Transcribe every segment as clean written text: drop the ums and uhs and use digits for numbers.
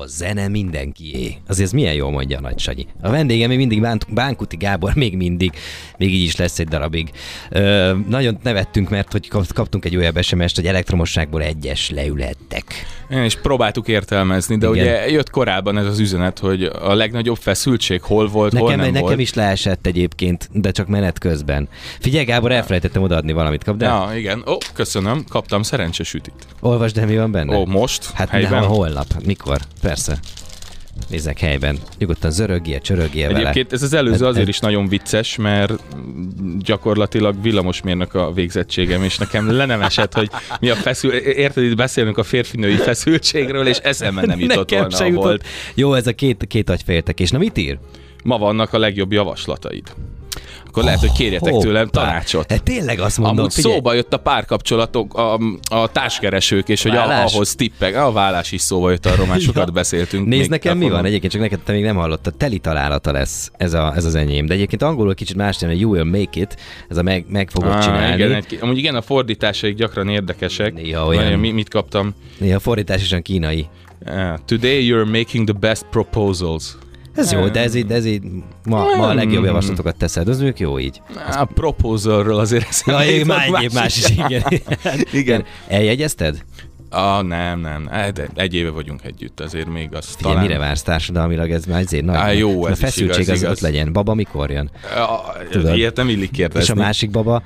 a zene mindenkié. Azért ez milyen jól mondja a Nagy Sanyi. A vendégem még mindig Bánkuti Gábor, még így is lesz egy darabig. Nagyon nevettünk, mert hogy kaptunk egy olyan SMS-t, hogy elektromosságból egyes leülhettek. És próbáltuk értelmezni, de igen. Ugye jött korábban ez az üzenet, hogy a legnagyobb feszültség hol volt, hol nem volt. Nekem is leesett egyébként, de csak menet közben. Figyelj Gábor, elfelejtettem odaadni valamit, kapd el? Ja, igen. Köszönöm, kaptam szerencsésütit. Olvasd el, mi van benne? Most? Hát helyben? Holnap. Mikor? Persze. Nézzek helyben. Nyugodtan csörögjél vele. Egyébként ez az előző azért is nagyon vicces, mert gyakorlatilag villamosmérnök a végzettségem, és nekem le nem esett, hogy mi a érted, itt beszélünk a férfinői feszültségről, és eszembe nem jutott volna, se jutott. Jó, ez a két agyféltekés. Na mit ír? Ma vannak a legjobb javaslataid. Akkor lehet, hogy kérjetek tőlem tanácsot. Tényleg azt mondom, amúgy szóba jött a párkapcsolatok, a társkeresők, és hogy ahhoz tippek. A vállás is szóba jött, arról már sokat beszéltünk. Nézd, nekem mi van egyébként, csak neked te még nem hallottad, teli találata lesz ez az enyém. De egyébként angolul kicsit más jön, you will make it, ez a meg fogod csinálni. Amúgy igen, a fordításaik gyakran érdekesek. Néha olyan. Mit kaptam? Néha a fordítás is olyan kínai. Today you're making the best proposals. Ez jó, de ez így ma a legjobb javaslatokat teszed, az ők jó így. A proposalről azért eszembe más is, igen. Eljegyezted? Nem. De egy éve vagyunk együtt, azért még azt talán... Mire vársz társadalmilag, ez már azért nagy. Jó, ez a feszültség az ott legyen. Baba mikor jön? Ilyet nem illik kérdezni. És a másik baba?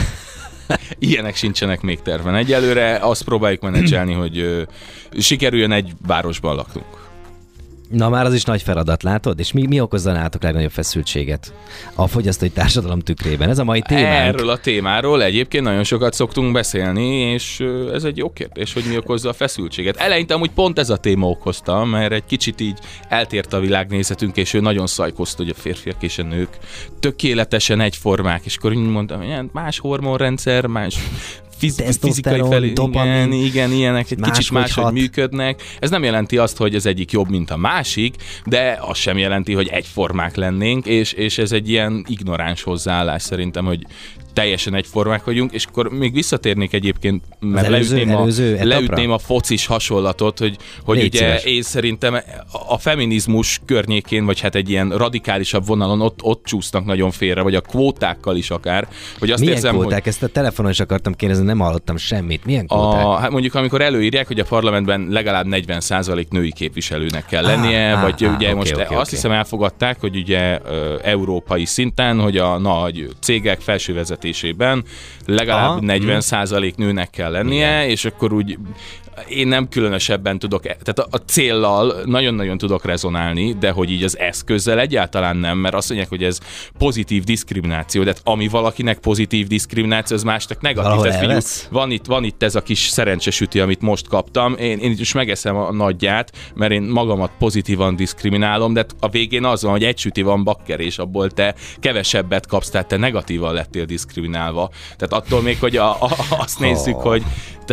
Ilyenek sincsenek még terven. Egyelőre azt próbáljuk menedzselni, hogy sikerüljön egy városban laknunk. Na már az is nagy feladat, látod? És mi okozza nálatok legnagyobb feszültséget a fogyasztói társadalom tükrében? Ez a mai témánk. Erről a témáról egyébként nagyon sokat szoktunk beszélni, és ez egy jó kérdés, hogy mi okozza a feszültséget. Eleinte amúgy pont ez a téma okozta, mert egy kicsit így eltért a világnézetünk, és ő nagyon szajkozta, hogy a férfiak és a nők tökéletesen egyformák, és akkor úgy mondtam, hogy más hormonrendszer, más fizikai felé, igen, ilyenek egy kicsit máshogy működnek. Ez nem jelenti azt, hogy az egyik jobb, mint a másik, de az sem jelenti, hogy egyformák lennénk, és ez egy ilyen ignoráns hozzáállás szerintem, hogy teljesen egyformák vagyunk, és akkor még visszatérnék egyébként, mert leütném a focis hasonlatot, hogy ugye én szerintem a feminizmus környékén, vagy hát egy ilyen radikálisabb vonalon ott csúsznak nagyon félre, vagy a kvótákkal is akár. Hogy azt milyen érzem, kvóták? Ezt a telefonon is akartam kérdezni, nem hallottam semmit. Milyen kvóták? Hát mondjuk amikor előírják, hogy a parlamentben legalább 40% női képviselőnek kell lennie, vagy ugye most azt hiszem elfogadták, hogy ugye európai szinten, hogy a nagy cégek felsővezetésében legalább 40% nőnek kell lennie, és akkor úgy én nem különösebben tudok, tehát a céllal nagyon-nagyon tudok rezonálni, de hogy így az eszközzel egyáltalán nem, mert azt mondják, hogy ez pozitív diszkrimináció, de ami valakinek pozitív diszkrimináció, az másnak negatív. Tehát van itt ez a kis szerencsésüti, amit most kaptam, én is megeszem a nagyját, mert én magamat pozitívan diszkriminálom, de a végén az van, hogy egy süti van bakker, és abból te kevesebbet kapsz, tehát te negatívan lettél diszkriminálva. Tehát attól még, hogy azt nézzük, hogy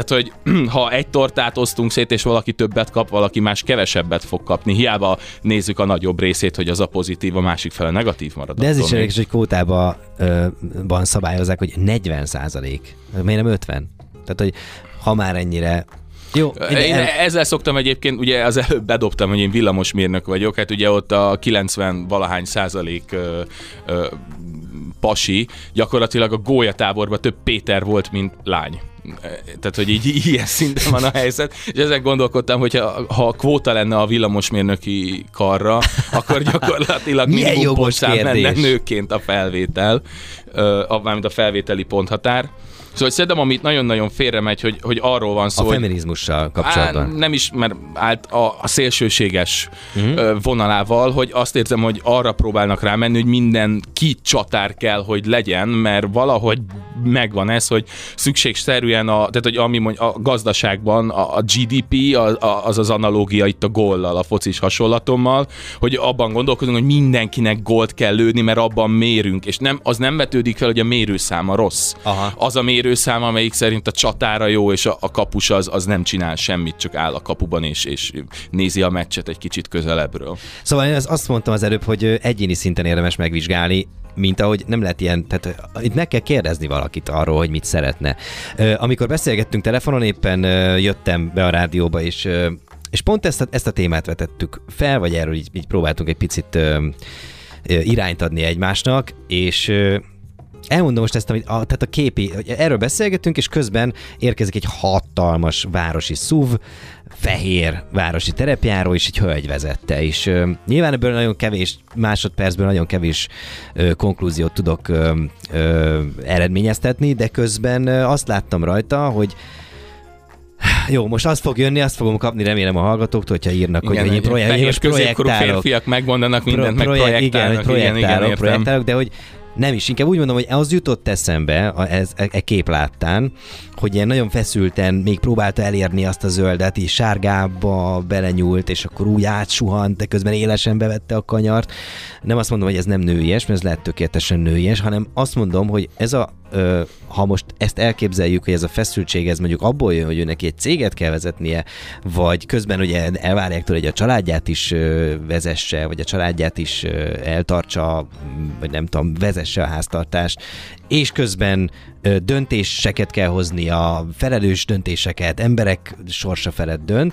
ha egy tortát osztunk szét, és valaki többet kap, valaki más kevesebbet fog kapni. Hiába nézzük a nagyobb részét, hogy az a pozitív, a másik fele negatív marad. De ez is érdekes, hogy kvótában szabályozzák, hogy 40%. Miért nem 50? Tehát, hogy ha már ennyire... Jó, én ezzel szoktam egyébként, ugye az előbb bedobtam, hogy én villamosmérnök vagyok, hát ugye ott a 90-valahány százalék pasi, gyakorlatilag a gólyatáborban több Péter volt, mint lány. Tehát, hogy így ilyen szinten van a helyzet, és ezen gondolkodtam, hogy ha kvóta lenne a villamosmérnöki karra, akkor gyakorlatilag minimum pontszám menne nőként a felvétel, mármint a felvételi ponthatár. Szóval szerintem, amit nagyon-nagyon félremegy, hogy arról van szó, a feminizmussal kapcsolatban. Nem is, mert állt a szélsőséges vonalával, hogy azt érzem, hogy arra próbálnak rámenni, hogy minden csatár kell, hogy legyen, mert valahogy megvan ez, hogy szükségszerűen, tehát hogy ami a gazdaságban a GDP az analógia itt a góllal, a focis hasonlatommal, hogy abban gondolkozunk, hogy mindenkinek gólt kell lőni, mert abban mérünk, és az nem vetődik fel, hogy a mérőszáma rossz. Aha. Az a mérőszám, amelyik szerint a csatára jó, és a kapus az nem csinál semmit, csak áll a kapuban, és nézi a meccset egy kicsit közelebbről. Szóval én azt mondtam az előbb, hogy egyéni szinten érdemes megvizsgálni, mint ahogy nem lehet ilyen, tehát itt meg kell kérdezni valakit arról, hogy mit szeretne. Amikor beszélgettünk telefonon, éppen jöttem be a rádióba, és És pont ezt a témát vetettük fel, vagy erről így próbáltunk egy picit irányt adni egymásnak, és elmondom most ezt, tehát a képi, erről beszélgetünk, és közben érkezik egy hatalmas városi SUV, fehér városi terepjáró, és egy hölgy vezette, és nyilván ebből nagyon kevés másodpercből nagyon kevés konklúziót tudok eredményeztetni, de közben azt láttam rajta, hogy jó, most azt fog jönni, azt fogom kapni, remélem a hallgatóktól, hogyha írnak, igen, hogy én projektálok. Férfiak megmondanak mindent, meg projektálok, de hogy nem is, inkább úgy mondom, hogy az jutott eszembe kép láttán, hogy ilyen nagyon feszülten még próbálta elérni azt a zöldet, és sárgába belenyúlt, és akkor úgy átsuhant, de közben élesen bevette a kanyart. Nem azt mondom, hogy ez nem nőies, mert ez lehet tökéletesen nőies, hanem azt mondom, hogy ez ha most ezt elképzeljük, hogy ez a feszültség, ez mondjuk abból jön, hogy ő neki egy céget kell vezetnie, vagy közben ugye elvárják tőle, hogy a családját is vezesse, vagy a családját is eltartsa, vagy nem tudom, vezesse a háztartást, és közben döntéseket kell hozni, a felelős döntéseket, emberek sorsa felett dönt,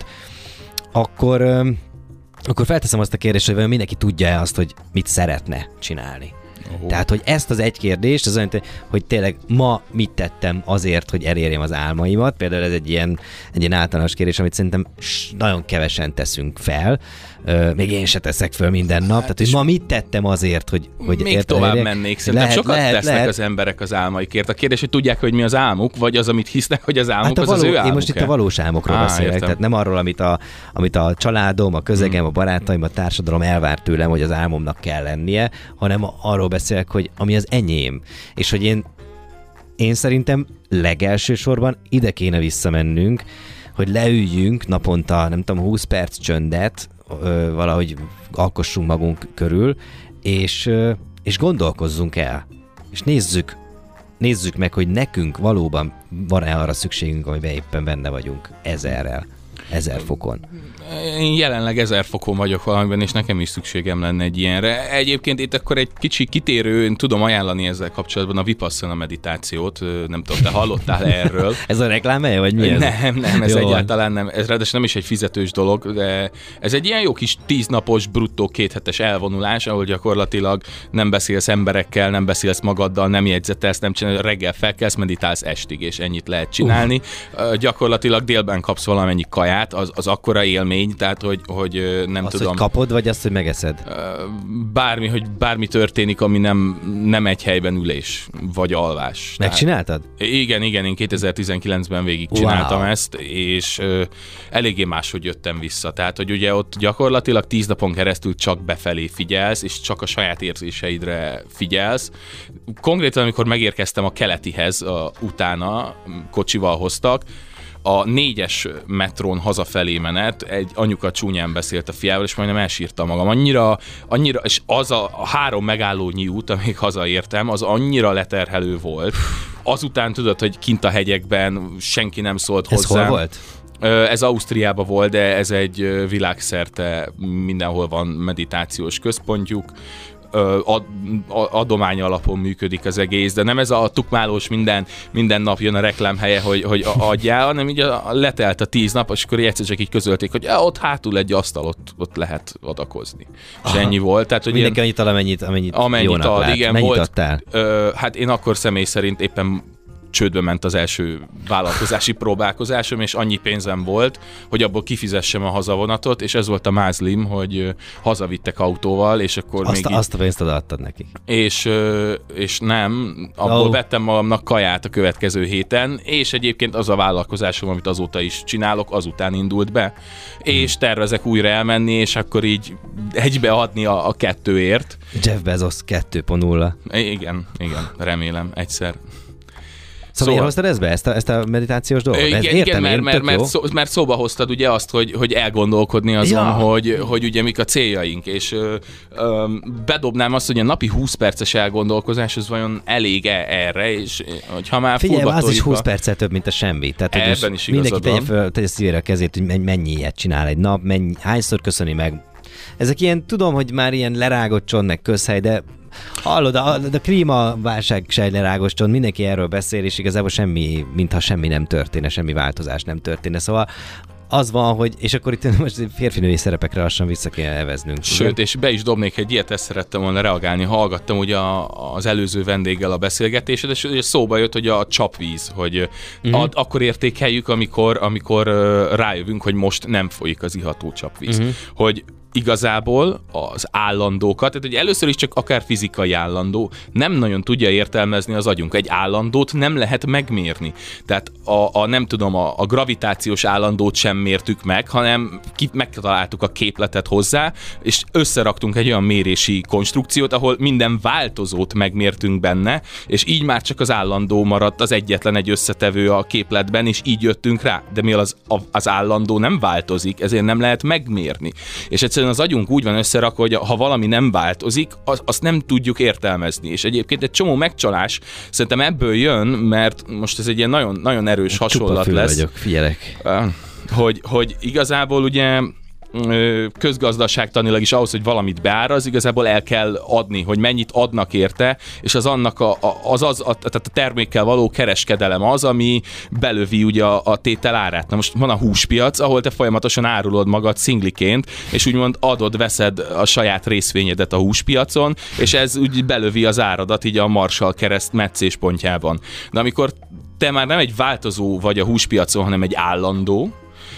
akkor felteszem azt a kérdést, hogy mindenki tudja azt, hogy mit szeretne csinálni. Tehát, hogy ezt az egy kérdést, az olyan, hogy tényleg ma mit tettem azért, hogy elérjem az álmaimat, például ez egy ilyen általános kérdés, amit szerintem nagyon kevesen teszünk fel, még én se teszek föl minden nap, tehát hogy ma mit tettem azért, hogy még tovább mennék, szerintem sokat tesznek az emberek az álmaikért. A kérdés, hogy tudják, hogy mi az álmuk, vagy az, amit hisznek, hogy az álmuk, az ő álmuk. Én most itt a valós álmokról beszélek, értem. Tehát nem arról, amit a családom, a közegem, a barátaim, a társadalom elvár tőlem, hogy az álmomnak kell lennie, hanem arról beszélek, hogy ami az enyém. És hogy én szerintem legelső sorban ide kéne visszamennünk, hogy leüljünk naponta, nem tudom, 20 perc csöndet, valahogy alkossunk magunk körül, és gondolkozzunk el. És nézzük meg, hogy nekünk valóban van-e arra szükségünk, amiben éppen benne vagyunk 1000 fokon. Én jelenleg 1000 fokon vagyok valamiben, és nekem is szükségem lenne egy ilyenre. Egyébként itt akkor egy kicsi kitérő, én tudom ajánlani ezzel kapcsolatban a Vipassana meditációt. Nem tudom, te hallottál erről? Ez a reklámhelye, vagy mi ez? Nem, ez egyáltalán nem. Ez ráadásul nem is egy fizetős dolog, de ez egy ilyen jó kis 10 napos, bruttó 2 hetes elvonulás, ahol gyakorlatilag nem beszélsz emberekkel, nem beszélsz magaddal, nem jegyzetelsz, nem csinálsz, reggel felkelsz, meditálsz estig, és ennyit lehet csinálni. Gyakorlatilag délben kapsz valamennyi kaját, az akkora élmény, tehát hogy nem azt, tudom. Hogy kapod, vagy azt, hogy megeszed? Bármi történik, ami nem egy helyben ülés, vagy alvás. Megcsináltad? Igen, én 2019-ben végigcsináltam ezt, és eléggé máshogy jöttem vissza. Tehát, hogy ugye ott gyakorlatilag 10 napon keresztül csak befelé figyelsz, és csak a saját érzéseidre figyelsz. Konkrétan, amikor megérkeztem a keletihez, utána kocsival hoztak, a 4-es metrón hazafelé menet, egy anyuka csúnyán beszélt a fiával, és majdnem elsírtam magam. Annyira, és az a 3 megállónyi út, amíg hazaértem, az annyira leterhelő volt. Azután tudod, hogy kint a hegyekben senki nem szólt hozzám. Ez hol volt? Ez Ausztriában volt, de ez egy világszerte mindenhol van meditációs központjuk. Adomány alapon működik az egész, de nem ez a tukmálós minden nap jön a reklámhelye, hogy adjál, hanem így letelt a 10 nap, és akkor egyszer csak így közölték, hogy ott hátul egy asztal, ott lehet adakozni. És ennyi volt. Tehát, hogy mindenki annyit ad, amennyit jónak ad, lát. Igen, mennyit volt, adtál? Hát én akkor személy szerint éppen csődbe ment az első vállalkozási próbálkozásom, és annyi pénzem volt, hogy abból kifizessem a hazavonatot, és ez volt a mázlim, hogy hazavittek autóval, és akkor azt a pénzt odaadtad nekik. És nem, abból vettem magamnak kaját a következő héten, és egyébként az a vállalkozásom, amit azóta is csinálok, azután indult be, és tervezek újra elmenni, és akkor így egybeadni a 2-ért. Jeff Bezos 2.0. Igen, remélem, egyszer. Szóval miért hoztad ezt be, ezt a meditációs dolgot? Igen, mert szóba hoztad ugye azt, hogy elgondolkodni azon, hogy ugye mik a céljaink, és bedobnám azt, hogy a napi 20 perces elgondolkozás, az vajon elég-e erre, és hogyha már figyelj, az is 20 perccel több, mint a semmi. Tehát, ebben is mindenki tegye szívére a kezét, hogy mennyi ilyet csinál egy nap, hányszor köszöni meg. Ezek ilyen, tudom, hogy már ilyen lerágott csont, meg közhely, de hallod, a klímaválság se egy lerágos csont, mindenki erről beszél, és igazából mintha semmi nem történne, semmi változás nem történne. Szóval az van, hogy, és akkor itt most férfinői szerepekre lassan vissza kell eveznünk. Sőt, ugye? És be is dobnék egy ilyet, ezt szerettem volna reagálni. Hallgattam ugye az előző vendéggel a beszélgetésed, és ugye szóba jött, hogy a csapvíz, hogy akkor értékeljük, amikor rájövünk, hogy most nem folyik az iható csapvíz. Hogy igazából az állandókat, tehát hogy először is csak akár fizikai állandó, nem nagyon tudja értelmezni az agyunk. Egy állandót nem lehet megmérni. Tehát nem tudom, a gravitációs állandót sem mértük meg, hanem megtaláltuk a képletet hozzá, és összeraktunk egy olyan mérési konstrukciót, ahol minden változót megmértünk benne, és így már csak az állandó maradt az egyetlen egy összetevő a képletben, és így jöttünk rá. De mivel az állandó nem változik, ezért nem lehet megmérni. És egyszerűen az agyunk úgy van összerakva, hogy ha valami nem változik, azt nem tudjuk értelmezni. És egyébként egy csomó megcsalás szerintem ebből jön, mert most ez egy ilyen nagyon, nagyon erős hasonlat lesz. Vagyok, figyelek. Hogy igazából ugye közgazdaságtanilag is ahhoz, hogy valamit beáraz, igazából el kell adni, hogy mennyit adnak érte, és az annak tehát a termékkel való kereskedelem az, ami belövi ugye a tétel árát. Na most van a húspiac, ahol te folyamatosan árulod magad szingliként, és úgymond veszed a saját részvényedet a húspiacon, és ez úgy belövi az áradat így a Marshall-kereszt meccéspontjában. De amikor te már nem egy változó vagy a húspiacon, hanem egy állandó,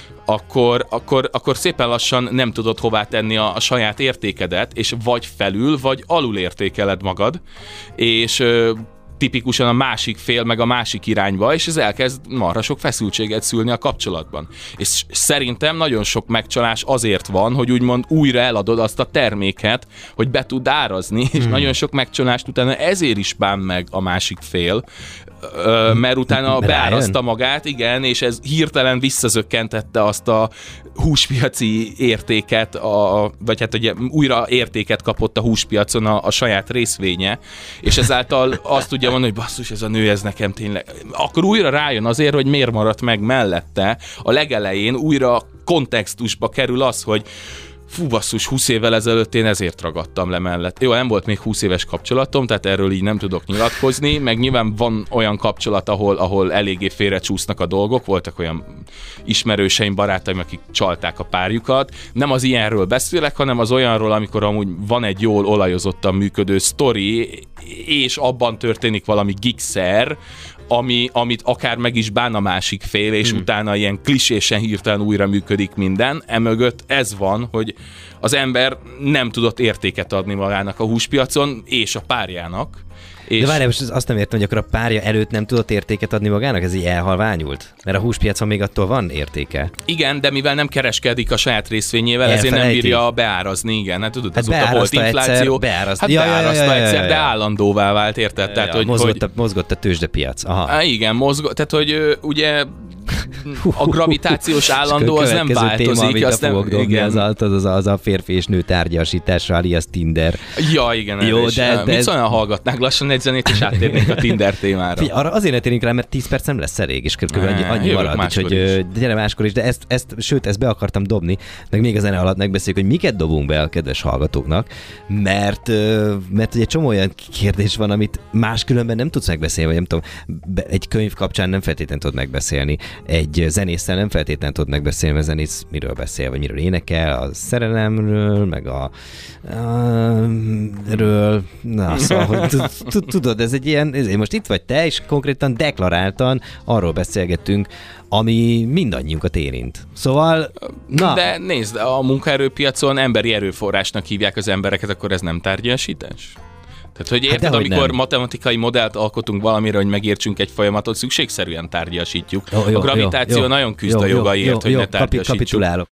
akkor szépen lassan nem tudod hová tenni a saját értékedet, és vagy felül, vagy alul értékeled magad, és tipikusan a másik fél, meg a másik irányba, és ez elkezd marha sok feszültséget szülni a kapcsolatban. És szerintem nagyon sok megcsalás azért van, hogy úgymond újra eladod azt a terméket, hogy be tud árazni, és nagyon sok megcsalást utána ezért is bán meg a másik fél, mert utána beárazta magát, igen, és ez hirtelen visszazökkentette azt a húspiaci értéket, vagy hát ugye újra értéket kapott a húspiacon a saját részvénye, és ezáltal azt tudja mondani, hogy basszus, ez a nő, ez nekem tényleg... Akkor újra rájön azért, hogy miért maradt meg mellette. A legelején újra kontextusba kerül az, hogy fú, basszus, 20 évvel ezelőtt én ezért ragadtam le mellett. Jó, nem volt még 20 éves kapcsolatom, tehát erről így nem tudok nyilatkozni, meg nyilván van olyan kapcsolat, ahol eléggé félrecsúsznak a dolgok, voltak olyan ismerőseim, barátaim, akik csalták a párjukat. Nem az ilyenről beszélek, hanem az olyanról, amikor amúgy van egy jól olajozottan működő sztori, és abban történik valami gigszer, amit akár meg is bán a másik fél, és utána ilyen klisésen hirtelen újra működik minden. Emögött ez van, hogy az ember nem tudott értéket adni magának a húspiacon, és a párjának. De várjál, most azt nem értem, hogy akkor a párja előtt nem tudott értéket adni magának? Ez így elhalványult? Mert a húspiacon még attól van értéke. Igen, de mivel nem kereskedik a saját részvényével, ezért nem bírja beárazni, igen. Hát tudod, azóta volt infláció. Beárazta egyszer, de állandóvá vált, érted? Tehát, hogy mozgott a tőzsdepiac. Aha. Igen, mozgott, tehát hogy ugye a gravitációs állandó az nem változik. Téma, azt nem fogok dobni, az a férfi és nő tárgyasítása, alias Tinder. Ja, igen. Jó, de mit szólna, hallgatnák lassan egy zenét, és áttérnénk a Tinder témára. Arra azért ne térnénk rá, mert 10 perc nem lesz elég, és körülbelül annyi marad. Úgyhogy gyere máskor is, de ezt be akartam dobni, meg még a zene alatt megbeszéljük, hogy miket dobunk be a kedves hallgatóknak, mert ugye csomó olyan kérdés van, amit máskülönben nem tudsz megbeszélni, vagy nem tudom, egy könyv kapcsán nem feltétlenül tudod megbeszélni. Egy zenésszel nem feltétlenül tudod megbeszélni, mert a zenész miről beszél, vagy miről énekel, a szerelemről, meg erről. Na, szóval, hogy tudod, ez egy ilyen, most itt vagy te, és konkrétan deklaráltan arról beszélgettünk, ami mindannyiunkat érint. Szóval, na. De nézd, a munkaerőpiacon emberi erőforrásnak hívják az embereket, akkor ez nem tárgyasítás? Tehát, hogy érted, amikor matematikai modellt alkotunk valamire, hogy megértsünk egy folyamatot, szükségszerűen tárgyasítjuk. A gravitáció nagyon küzd a jogaiért, hogy ne tárgyasítsuk. Kapitulálok.